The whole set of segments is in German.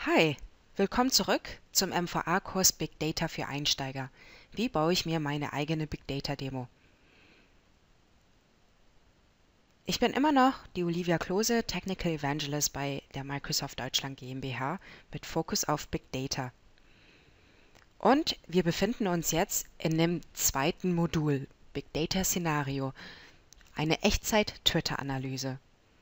Hi, willkommen zurück zum MVA-Kurs Big Data für Einsteiger. Wie baue ich mir meine eigene Big Data-Demo? Ich bin immer noch die Olivia Klose, Technical Evangelist bei der Microsoft Deutschland GmbH mit Fokus auf Big Data. Und wir befinden uns jetzt in dem zweiten Modul, Big Data Szenario, eine Echtzeit-Twitter-Analyse.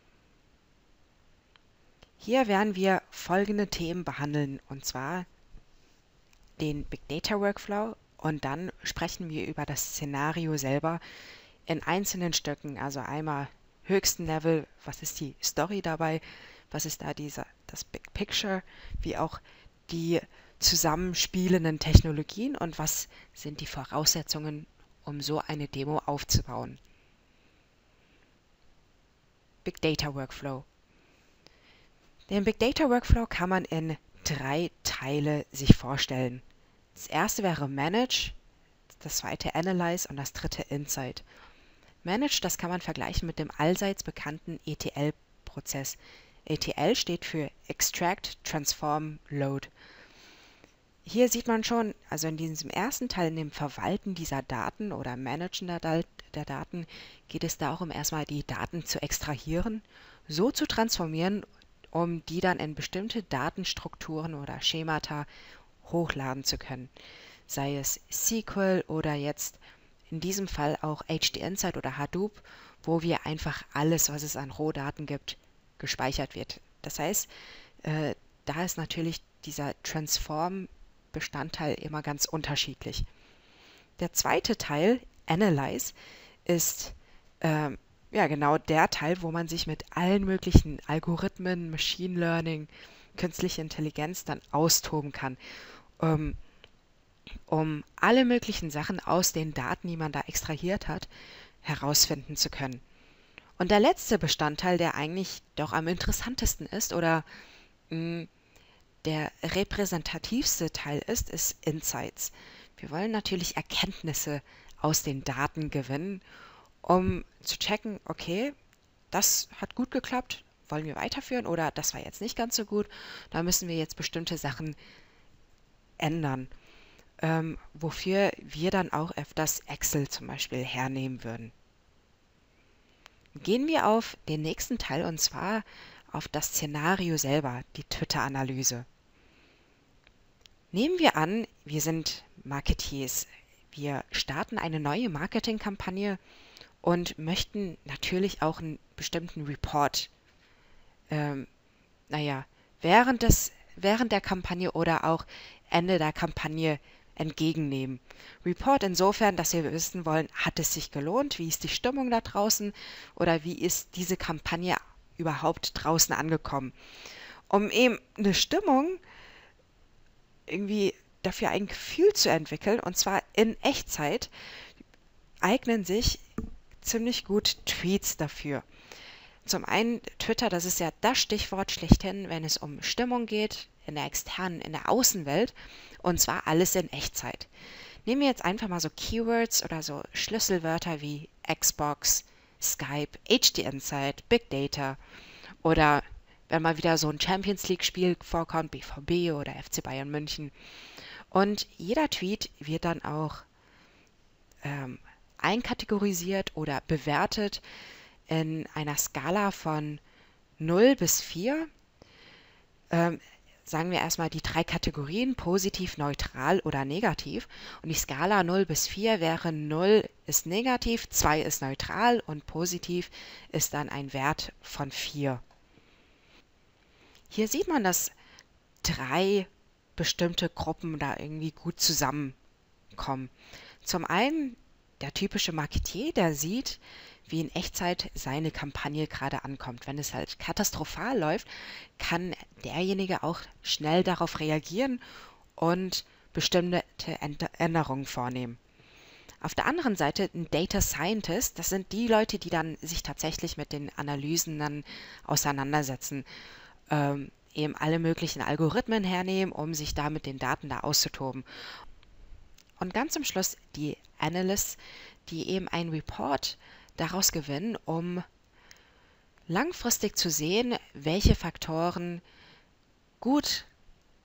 Hier werden wir folgende Themen behandeln, und zwar den Big Data Workflow, und dann sprechen wir über das Szenario selber in einzelnen Stücken, also einmal höchsten Level, was ist die Story dabei, was ist da das Big Picture, wie auch die zusammenspielenden Technologien und was sind die Voraussetzungen, um so eine Demo aufzubauen. Big Data Workflow. Den Big Data Workflow kann man in 3 Teile sich vorstellen. Das erste wäre Manage, das zweite Analyze und das dritte Insight. Manage, das kann man vergleichen mit dem allseits bekannten ETL-Prozess. ETL steht für Extract, Transform, Load. Hier sieht man schon, also in diesem ersten Teil, in dem Verwalten dieser Daten oder Managen der Daten, geht es darum, erstmal die Daten zu extrahieren, so zu transformieren, um die dann in bestimmte Datenstrukturen oder Schemata hochladen zu können. Sei es SQL oder jetzt in diesem Fall auch HDInsight oder Hadoop, wo wir einfach alles, was es an Rohdaten gibt, gespeichert wird. Das heißt, da ist natürlich dieser Transform-Bestandteil immer ganz unterschiedlich. Der zweite Teil, Analyze, ist genau der Teil, wo man sich mit allen möglichen Algorithmen, Machine Learning, künstliche Intelligenz dann austoben kann, um alle möglichen Sachen aus den Daten, die man da extrahiert hat, herausfinden zu können. Und der letzte Bestandteil, der eigentlich doch am interessantesten ist oder der repräsentativste Teil ist Insights. Wir wollen natürlich Erkenntnisse aus den Daten gewinnen, um zu checken, okay, das hat gut geklappt, wollen wir weiterführen, oder das war jetzt nicht ganz so gut, da müssen wir jetzt bestimmte Sachen ändern, wofür wir dann auch öfters Excel zum Beispiel hernehmen würden. Gehen wir auf den nächsten Teil, und zwar auf das Szenario selber, die Twitter-Analyse. Nehmen wir an, wir sind Marketeers. Wir starten eine neue Marketingkampagne und möchten natürlich auch einen bestimmten Report, während der Kampagne oder auch Ende der Kampagne entgegennehmen. Report insofern, dass wir wissen wollen, hat es sich gelohnt, wie ist die Stimmung da draußen oder wie ist diese Kampagne überhaupt draußen angekommen. Um eben eine Stimmung irgendwie dafür ein Gefühl zu entwickeln, und zwar in Echtzeit, eignen sich ziemlich gut Tweets dafür. Zum einen Twitter, das ist ja das Stichwort schlechthin, wenn es um Stimmung geht, in der externen, in der Außenwelt, und zwar alles in Echtzeit. Nehmen wir jetzt einfach mal so Keywords oder so Schlüsselwörter wie Xbox, Skype, HDInsight, Big Data oder wenn mal wieder so ein Champions League-Spiel vorkommt, BVB oder FC Bayern München. Und jeder Tweet wird dann auch einkategorisiert oder bewertet in einer Skala von 0 bis 4. Sagen wir erstmal die 3 Kategorien, positiv, neutral oder negativ. Und die Skala 0 bis 4 wäre 0 ist negativ, 2 ist neutral und positiv ist dann ein Wert von 4. Hier sieht man, dass 3 bestimmte Gruppen da irgendwie gut zusammenkommen. Zum einen der typische Marketier, der sieht, wie in Echtzeit seine Kampagne gerade ankommt. Wenn es halt katastrophal läuft, kann derjenige auch schnell darauf reagieren und bestimmte Änderungen vornehmen. Auf der anderen Seite ein Data Scientist, das sind die Leute, die dann sich tatsächlich mit den Analysen dann auseinandersetzen, eben alle möglichen Algorithmen hernehmen, um sich da mit den Daten da auszutoben. Und ganz zum Schluss die Analysts, die eben einen Report daraus gewinnen, um langfristig zu sehen, welche Faktoren gut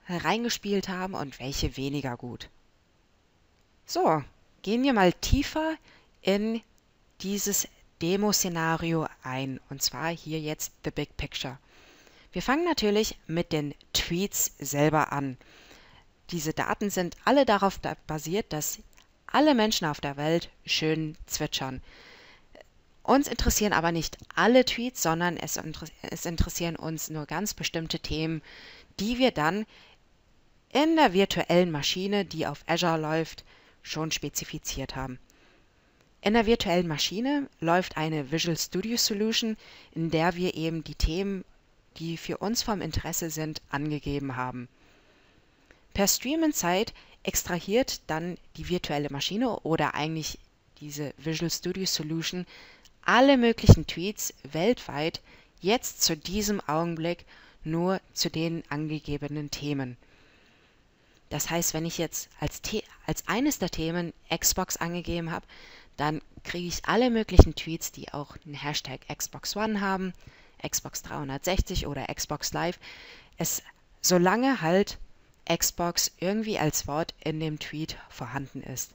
reingespielt haben und welche weniger gut. So, gehen wir mal tiefer in dieses Demo-Szenario ein, und zwar hier jetzt the big picture. Wir fangen natürlich mit den Tweets selber an. Diese Daten sind alle darauf basiert, dass alle Menschen auf der Welt schön zwitschern. Uns interessieren aber nicht alle Tweets, sondern es interessieren uns nur ganz bestimmte Themen, die wir dann in der virtuellen Maschine, die auf Azure läuft, schon spezifiziert haben. In der virtuellen Maschine läuft eine Visual Studio Solution, in der wir eben die Themen, die für uns vom Interesse sind, angegeben haben. Per Stream Insight extrahiert dann die virtuelle Maschine oder eigentlich diese Visual Studio Solution alle möglichen Tweets weltweit jetzt zu diesem Augenblick nur zu den angegebenen Themen. Das heißt, wenn ich jetzt als eines der Themen Xbox angegeben habe, dann kriege ich alle möglichen Tweets, die auch einen Hashtag Xbox One haben, Xbox 360 oder Xbox Live, solange halt Xbox irgendwie als Wort in dem Tweet vorhanden ist.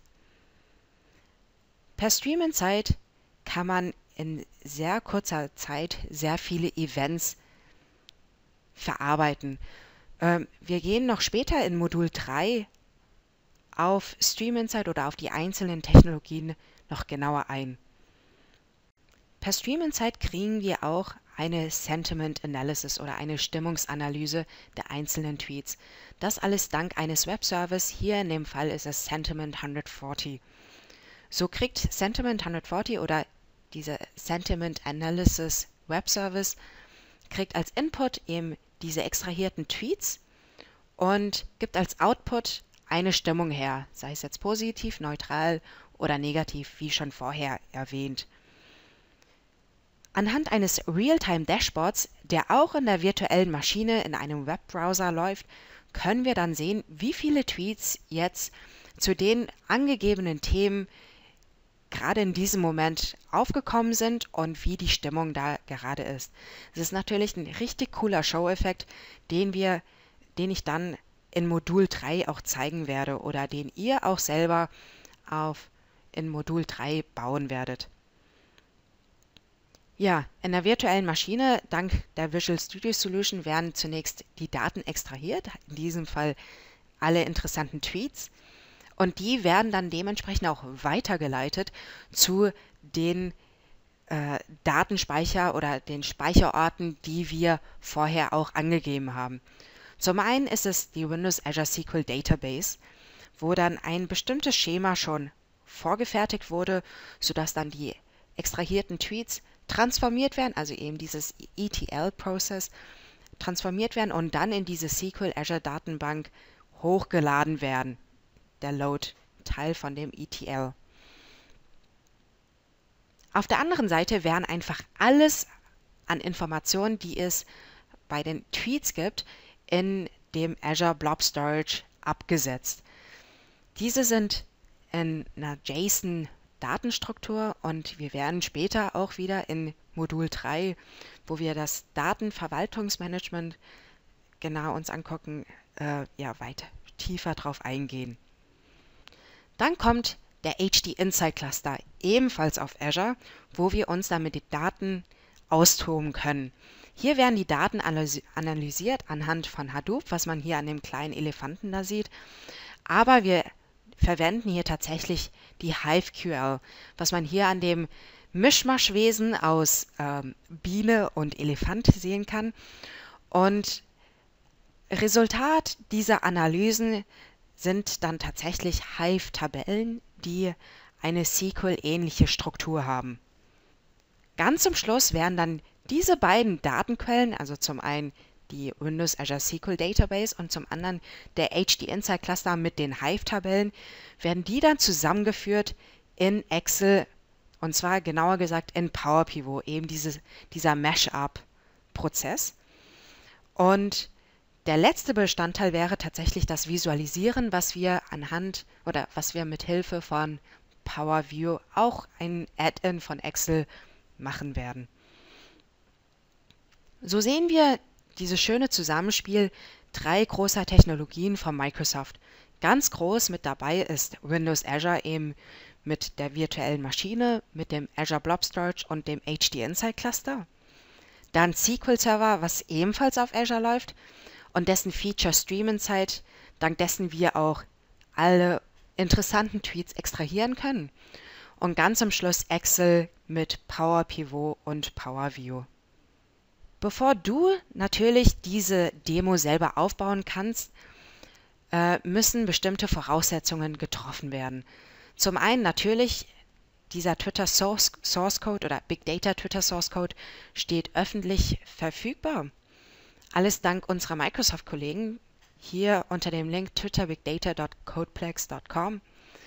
Per Stream Insight kann man in sehr kurzer Zeit sehr viele Events verarbeiten. Wir gehen noch später in Modul 3 auf Stream Insight oder auf die einzelnen Technologien noch genauer ein. Per Stream Insight kriegen wir auch eine Sentiment Analysis oder eine Stimmungsanalyse der einzelnen Tweets. Das alles dank eines Webservice, hier in dem Fall ist es Sentiment 140. So kriegt Sentiment 140 oder diese Sentiment Analysis Webservice kriegt als Input eben diese extrahierten Tweets und gibt als Output eine Stimmung her, sei es jetzt positiv, neutral oder negativ, wie schon vorher erwähnt. Anhand eines Realtime-Dashboards, der auch in der virtuellen Maschine in einem Webbrowser läuft, können wir dann sehen, wie viele Tweets jetzt zu den angegebenen Themen gerade in diesem Moment aufgekommen sind und wie die Stimmung da gerade ist. Es ist natürlich ein richtig cooler Show-Effekt, den ich dann in Modul 3 auch zeigen werde oder den ihr auch selber in Modul 3 bauen werdet. Ja, in der virtuellen Maschine, dank der Visual Studio Solution, werden zunächst die Daten extrahiert, in diesem Fall alle interessanten Tweets, und die werden dann dementsprechend auch weitergeleitet zu den Datenspeicher oder den Speicherorten, die wir vorher auch angegeben haben. Zum einen ist es die Windows Azure SQL Database, wo dann ein bestimmtes Schema schon vorgefertigt wurde, sodass dann die extrahierten Tweets transformiert werden, also eben dieses ETL-Prozess transformiert werden und dann in diese SQL Azure Datenbank hochgeladen werden. Der Load-Teil von dem ETL. Auf der anderen Seite werden einfach alles an Informationen, die es bei den Tweets gibt, in dem Azure Blob Storage abgesetzt. Diese sind in einer JSON-Datenstruktur und wir werden später auch wieder in Modul 3, wo wir das Datenverwaltungsmanagement genau uns angucken, weit tiefer drauf eingehen. Dann kommt der HD Insight Cluster, ebenfalls auf Azure, wo wir uns dann mit den Daten austoben können. Hier werden die Daten analysiert anhand von Hadoop, was man hier an dem kleinen Elefanten da sieht. Aber wir verwenden hier tatsächlich die HiveQL, was man hier an dem Mischmaschwesen aus Biene und Elefant sehen kann. Und Resultat dieser Analysen sind dann tatsächlich Hive-Tabellen, die eine SQL-ähnliche Struktur haben. Ganz zum Schluss werden dann diese beiden Datenquellen, also zum einen die Windows Azure SQL Database und zum anderen der HD Insight Cluster mit den Hive-Tabellen, werden die dann zusammengeführt in Excel, und zwar genauer gesagt in Power Pivot, eben dieser Mash-up-Prozess. Und der letzte Bestandteil wäre tatsächlich das Visualisieren, was wir mit Hilfe von Power View, auch ein Add-in von Excel, machen werden. So sehen wir dieses schöne Zusammenspiel 3 großer Technologien von Microsoft. Ganz groß mit dabei ist Windows Azure eben mit der virtuellen Maschine, mit dem Azure Blob Storage und dem HD Insight Cluster. Dann SQL Server, was ebenfalls auf Azure läuft und dessen Feature Stream Insight, dank dessen wir auch alle interessanten Tweets extrahieren können. Und ganz am Schluss Excel mit Power Pivot und Power View. Bevor du natürlich diese Demo selber aufbauen kannst, müssen bestimmte Voraussetzungen getroffen werden. Zum einen natürlich, dieser Twitter Source Code oder Big Data Twitter Source Code steht öffentlich verfügbar. Alles dank unserer Microsoft-Kollegen hier unter dem Link twitterbigdata.codeplex.com.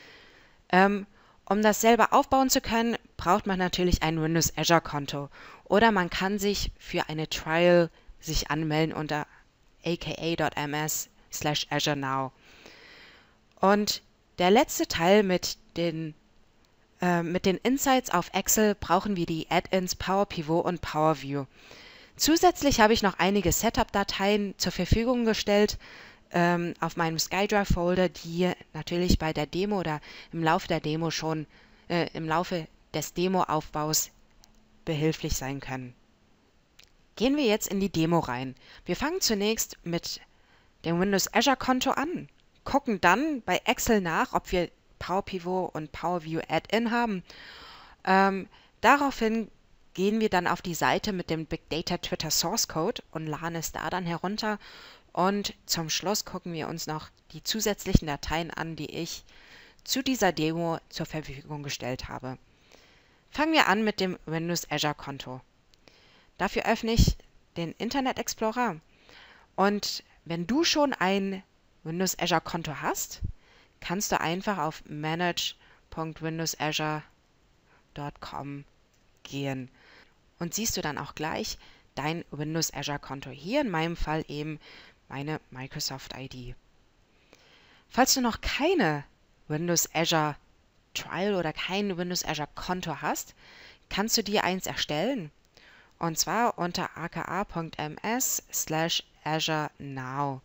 Um das selber aufbauen zu können, braucht man natürlich ein Windows Azure Konto oder man kann sich für eine Trial sich anmelden unter aka.ms/Azure Now. Und der letzte Teil mit den Insights auf Excel brauchen wir die Add-ins Power Pivot und Power View. Zusätzlich habe ich noch einige Setup-Dateien zur Verfügung gestellt auf meinem SkyDrive-Folder, die natürlich bei der Demo oder im Laufe der Demo im Laufe des Demo-Aufbaus behilflich sein können. Gehen wir jetzt in die Demo rein. Wir fangen zunächst mit dem Windows Azure Konto an, gucken dann bei Excel nach, ob wir Power Pivot und Power View Add-in haben. Daraufhin gehen wir dann auf die Seite mit dem Big Data Twitter Source Code und laden es da dann herunter. Und zum Schluss gucken wir uns noch die zusätzlichen Dateien an, die ich zu dieser Demo zur Verfügung gestellt habe. Fangen wir an mit dem Windows Azure Konto. Dafür öffne ich den Internet Explorer und wenn du schon ein Windows Azure Konto hast, kannst du einfach auf manage.windowsazure.com gehen und siehst du dann auch gleich dein Windows Azure Konto. Hier in meinem Fall eben meine Microsoft ID. Falls du noch keine Windows Azure Trial oder kein Windows Azure Konto hast, kannst du dir eins erstellen. Und zwar unter aka.ms/Azure Now.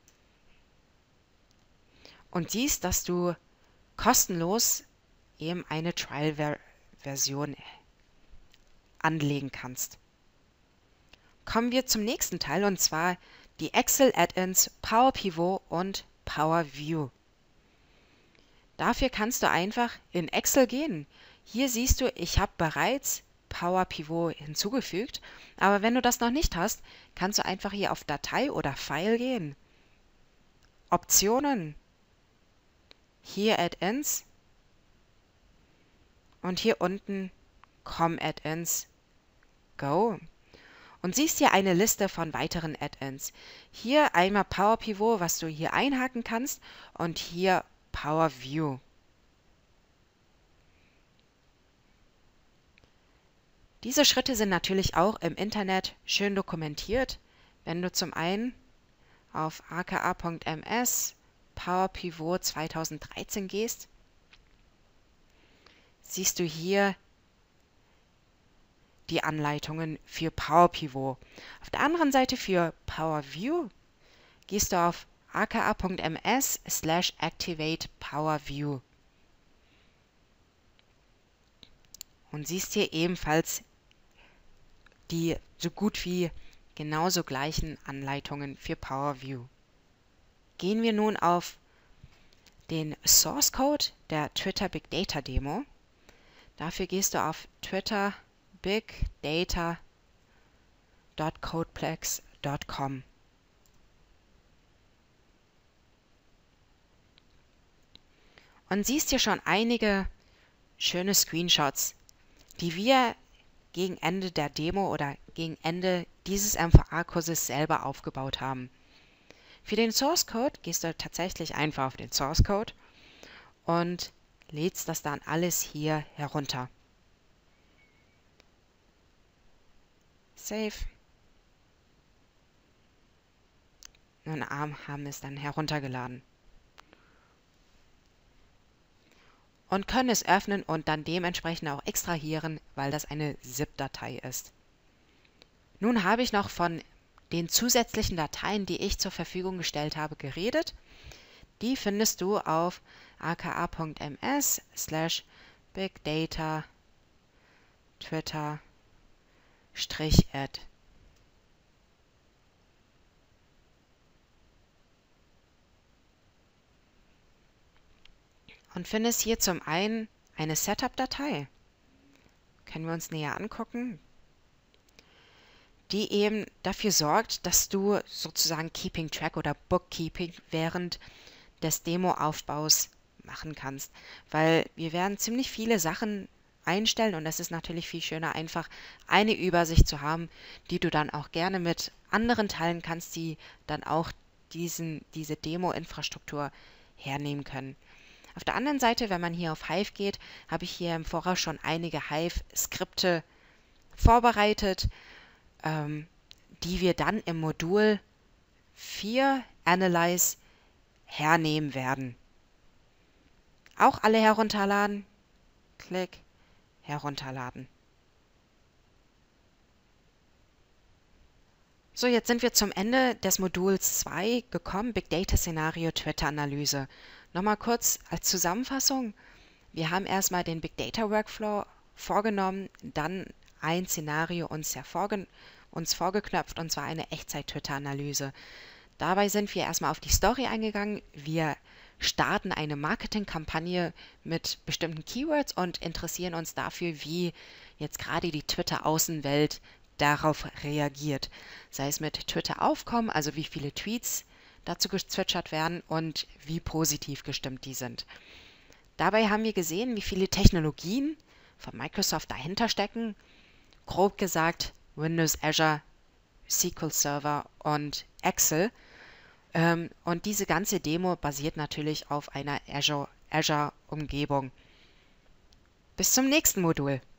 Und siehst, dass du kostenlos eben eine Trial-Version anlegen kannst. Kommen wir zum nächsten Teil und zwar die Excel Add-ins Power Pivot und Power View. Dafür kannst du einfach in Excel gehen. Hier siehst du, ich habe bereits Power Pivot hinzugefügt, aber wenn du das noch nicht hast, kannst du einfach hier auf Datei oder File gehen. Optionen, hier Add-ins und hier unten COM Add-ins, Go. Und siehst hier eine Liste von weiteren Add-ins. Hier einmal Power Pivot, was du hier einhaken kannst und hier Power View. Diese Schritte sind natürlich auch im Internet schön dokumentiert. Wenn du zum einen auf aka.ms Power Pivot 2013 gehst, siehst du hier die Anleitungen für Power Pivot. Auf der anderen Seite für Power View gehst du auf aka.ms/activate Power View und siehst hier ebenfalls die so gut wie genauso gleichen Anleitungen für Power View. Gehen wir nun auf den Source Code der Twitter Big Data Demo. Dafür gehst du auf twitterbigdata.codeplex.com. Und siehst hier schon einige schöne Screenshots, die wir gegen Ende der Demo oder gegen Ende dieses MVA-Kurses selber aufgebaut haben. Für den Source Code gehst du tatsächlich einfach auf den Source Code und lädst das dann alles hier herunter. Save. Und haben es dann heruntergeladen. Und können es öffnen und dann dementsprechend auch extrahieren, weil das eine ZIP-Datei ist. Nun habe ich noch von den zusätzlichen Dateien, die ich zur Verfügung gestellt habe, geredet. Die findest du auf aka.ms/bigdata Twitter-Ad. Und findest hier zum einen eine Setup-Datei, können wir uns näher angucken, die eben dafür sorgt, dass du sozusagen Keeping Track oder Bookkeeping während des Demo-Aufbaus machen kannst. Weil wir werden ziemlich viele Sachen einstellen und es ist natürlich viel schöner, einfach eine Übersicht zu haben, die du dann auch gerne mit anderen teilen kannst, die dann auch diese Demo-Infrastruktur hernehmen können. Auf der anderen Seite, wenn man hier auf Hive geht, habe ich hier im Voraus schon einige Hive-Skripte vorbereitet, die wir dann im Modul 4 Analyze hernehmen werden. Auch alle herunterladen. Klick, herunterladen. So, jetzt sind wir zum Ende des Moduls 2 gekommen, Big Data Szenario Twitter Analyse. Nochmal kurz als Zusammenfassung. Wir haben erstmal den Big Data Workflow vorgenommen, dann ein Szenario uns vorgeknöpft, und zwar eine Echtzeit-Twitter-Analyse. Dabei sind wir erstmal auf die Story eingegangen. Wir starten eine Marketingkampagne mit bestimmten Keywords und interessieren uns dafür, wie jetzt gerade die Twitter-Außenwelt darauf reagiert. Sei es mit Twitter-Aufkommen, also wie viele Tweets dazu gezwitschert werden und wie positiv gestimmt die sind. Dabei haben wir gesehen, wie viele Technologien von Microsoft dahinter stecken. Grob gesagt Windows, Azure, SQL Server und Excel. Und diese ganze Demo basiert natürlich auf einer Azure-Umgebung. Bis zum nächsten Modul.